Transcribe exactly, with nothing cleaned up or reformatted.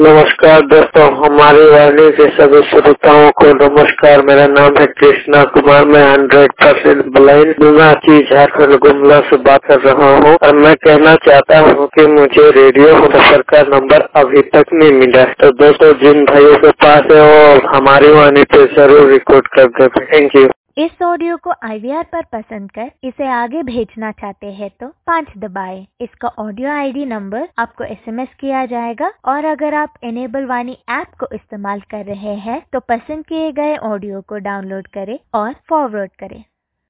नमस्कार दोस्तों, हमारी वाणी के सभी श्रोताओं को नमस्कार। मेरा नाम है कृष्णा कुमार। मैं हंड्रेड परसेंट ब्लाइंड निवासी झारखंड गुमला से बात कर रहा हूँ और मैं कहना चाहता हूँ कि मुझे रेडियो सफर का नंबर अभी तक नहीं मिला। तो दोस्तों, जिन भाइयों के पास है वो हमारी वाणी पे जरूर रिकॉर्ड कर देते। Thank you. इस ऑडियो को आई वी आर पर पसंद कर इसे आगे भेजना चाहते हैं तो पाँच दबाएं। इसका ऑडियो आई डी नंबर आपको एस एम एस किया जाएगा और अगर आप इनेबल वाणी ऐप को इस्तेमाल कर रहे हैं तो पसंद किए गए ऑडियो को डाउनलोड करें और फॉरवर्ड करें।